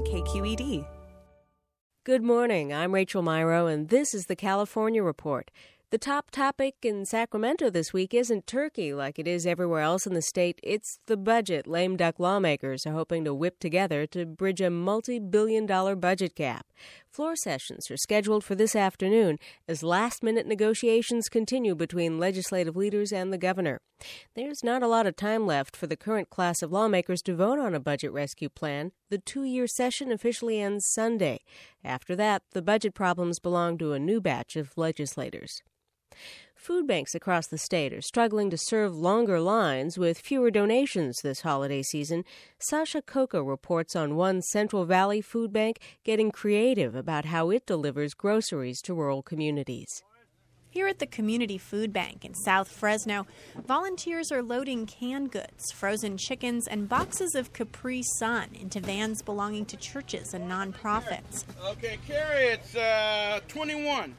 KQED. Good morning. I'm Rachel Myrow, and this is the California Report. The top topic in Sacramento this week isn't Turkey like it is everywhere else in the state. It's the budget lame duck lawmakers are hoping to whip together to bridge a multi-billion-dollar budget gap. Floor sessions are scheduled for this afternoon as last-minute negotiations continue between legislative leaders and the governor. There's not a lot of time left for the current class of lawmakers to vote on a budget rescue plan. The 2-year session officially ends Sunday. After that, the budget problems belong to a new batch of legislators. Food banks across the state are struggling to serve longer lines with fewer donations this holiday season. Sasha Coca reports on one Central Valley food bank getting creative about how it delivers groceries to rural communities. Here at the Community Food Bank in South Fresno, volunteers are loading canned goods, frozen chickens, and boxes of Capri Sun into vans belonging to churches and nonprofits. Okay, carrots, 21.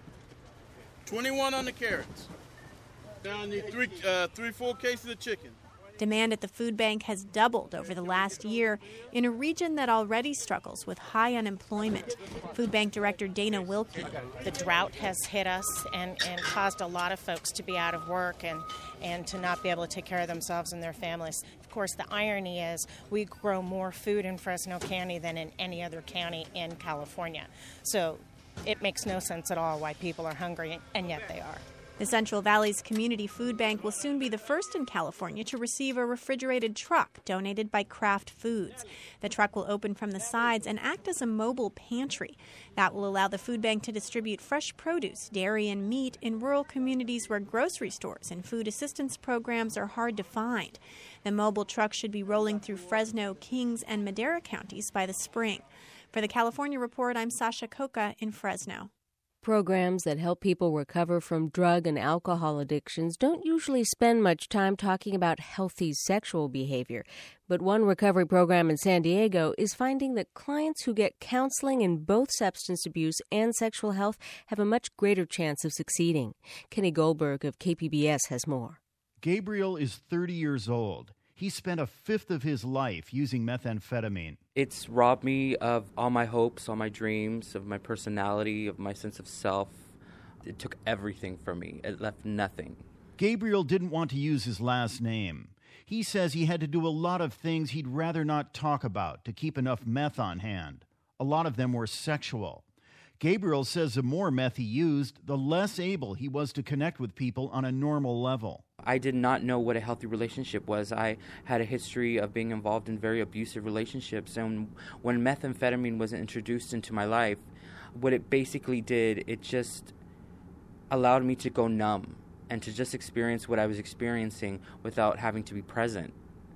21 on the carrots. Now I need three full cases of chicken. Demand at the food bank has doubled over the last year in a region that already struggles with high unemployment. Food bank director Dana Wilkie. The drought has hit us and caused a lot of folks to be out of work and to not be able to take care of themselves and their families. Of course, the irony is we grow more food in Fresno County than in any other county in California. So it makes no sense at all why people are hungry, and yet they are. The Central Valley's Community Food Bank will soon be the first in California to receive a refrigerated truck donated by Kraft Foods. The truck will open from the sides and act as a mobile pantry. That will allow the food bank to distribute fresh produce, dairy, and meat in rural communities where grocery stores and food assistance programs are hard to find. The mobile truck should be rolling through Fresno, Kings, and Madera counties by the spring. For the California Report, I'm Sasha Coca in Fresno. Programs that help people recover from drug and alcohol addictions don't usually spend much time talking about healthy sexual behavior. But one recovery program in San Diego is finding that clients who get counseling in both substance abuse and sexual health have a much greater chance of succeeding. Kenny Goldberg of KPBS has more. Gabriel is 30 years old. He spent a fifth of his life using methamphetamine. It's robbed me of all my hopes, all my dreams, of my personality, of my sense of self. It took everything from me. It left nothing. Gabriel didn't want to use his last name. He says he had to do a lot of things he'd rather not talk about to keep enough meth on hand. A lot of them were sexual. Gabriel says the more meth he used, the less able he was to connect with people on a normal level. I did not know what a healthy relationship was. I had a history of being involved in very abusive relationships, and when methamphetamine was introduced into my life, what it basically did, it just allowed me to go numb and to just experience what I was experiencing without having to be present.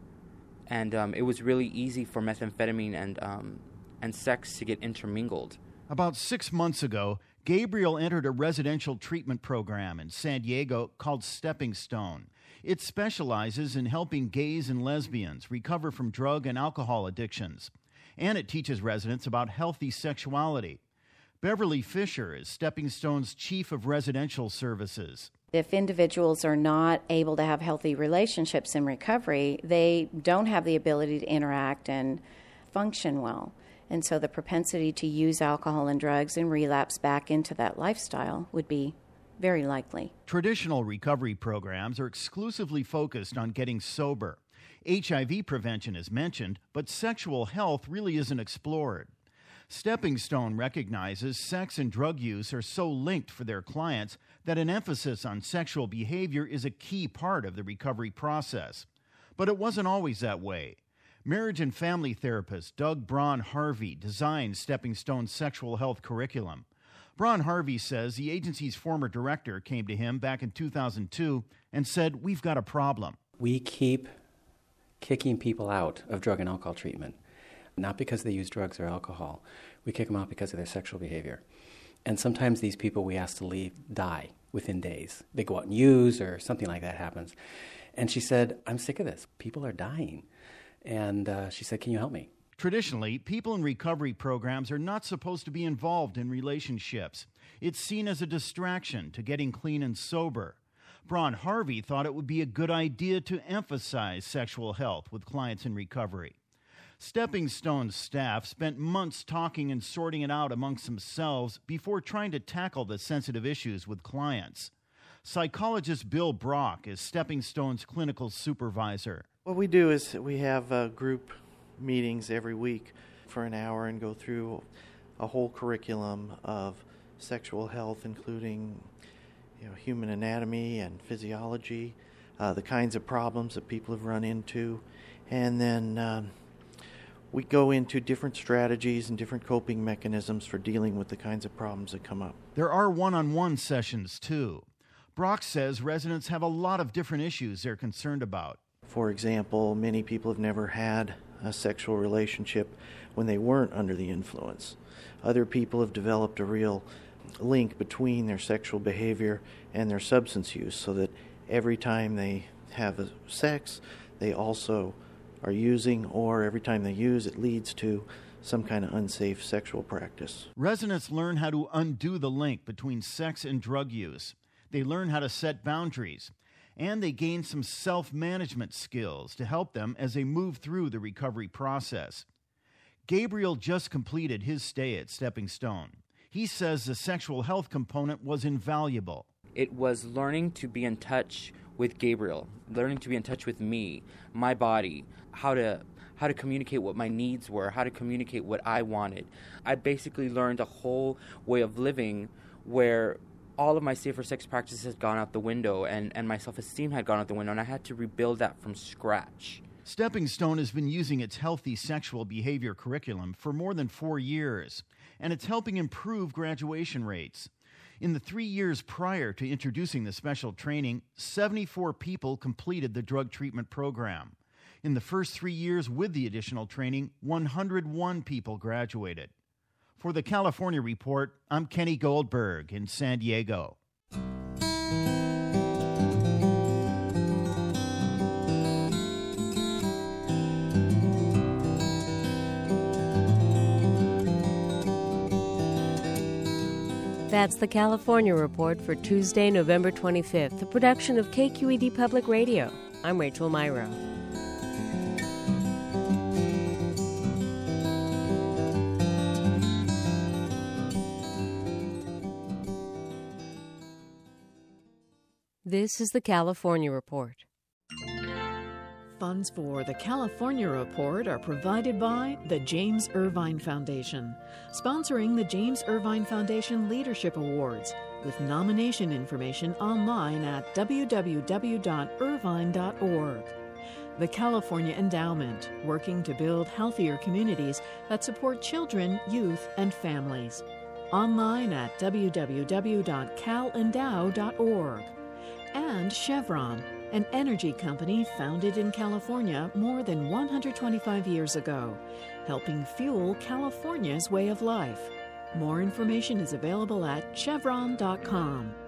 And it was really easy for methamphetamine and sex to get intermingled. About 6 months ago, Gabriel entered a residential treatment program in San Diego called Stepping Stone. It specializes in helping gays and lesbians recover from drug and alcohol addictions. And it teaches residents about healthy sexuality. Beverly Fisher is Stepping Stone's chief of residential services. If individuals are not able to have healthy relationships in recovery, they don't have the ability to interact and function well. And so the propensity to use alcohol and drugs and relapse back into that lifestyle would be very likely. Traditional recovery programs are exclusively focused on getting sober. HIV prevention is mentioned, but sexual health really isn't explored. Stepping Stone recognizes sex and drug use are so linked for their clients that an emphasis on sexual behavior is a key part of the recovery process. But it wasn't always that way. Marriage and family therapist Doug Braun Harvey designed Stepping Stone's sexual health curriculum. Braun Harvey says the agency's former director came to him back in 2002 and said, "We've got a problem." We keep kicking people out of drug and alcohol treatment, not because they use drugs or alcohol. We kick them out because of their sexual behavior. And sometimes these people we ask to leave die within days. They go out and use or something like that happens. And she said, "I'm sick of this. People are dying." And she said, "Can you help me?" Traditionally, people in recovery programs are not supposed to be involved in relationships. It's seen as a distraction to getting clean and sober. Braun Harvey thought it would be a good idea to emphasize sexual health with clients in recovery. Stepping Stone's staff spent months talking and sorting it out amongst themselves before trying to tackle the sensitive issues with clients. Psychologist Bill Brock is Stepping Stone's clinical supervisor. What we do is we have group meetings every week for an hour and go through a whole curriculum of sexual health, including human anatomy and physiology, the kinds of problems that people have run into, and then we go into different strategies and different coping mechanisms for dealing with the kinds of problems that come up. There are one-on-one sessions, too. Brock says residents have a lot of different issues they're concerned about. For example, many people have never had a sexual relationship when they weren't under the influence. Other people have developed a real link between their sexual behavior and their substance use, so that every time they have sex, they also are using, or every time they use, it leads to some kind of unsafe sexual practice. Residents learn how to undo the link between sex and drug use. They learn how to set boundaries, and they gain some self-management skills to help them as they move through the recovery process. Gabriel just completed his stay at Stepping Stone. He says the sexual health component was invaluable. It was learning to be in touch with Gabriel, learning to be in touch with me, my body, how to communicate what my needs were, how to communicate what I wanted. I basically learned a whole way of living where all of my safer sex practices had gone out the window and my self-esteem had gone out the window, and I had to rebuild that from scratch. Stepping Stone has been using its healthy sexual behavior curriculum for more than 4 years, and it's helping improve graduation rates. In the 3 years prior to introducing the special training, 74 people completed the drug treatment program. In the first 3 years with the additional training, 101 people graduated. For the California Report, I'm Kenny Goldberg in San Diego. That's the California Report for Tuesday, November 25th, a production of KQED Public Radio. I'm Rachel Myrow. This is the California Report. Funds for the California Report are provided by the James Irvine Foundation, sponsoring the James Irvine Foundation Leadership Awards, with nomination information online at www.irvine.org. The California Endowment, working to build healthier communities that support children, youth, and families. Online at www.calendow.org. And Chevron, an energy company founded in California more than 125 years ago, helping fuel California's way of life. More information is available at chevron.com.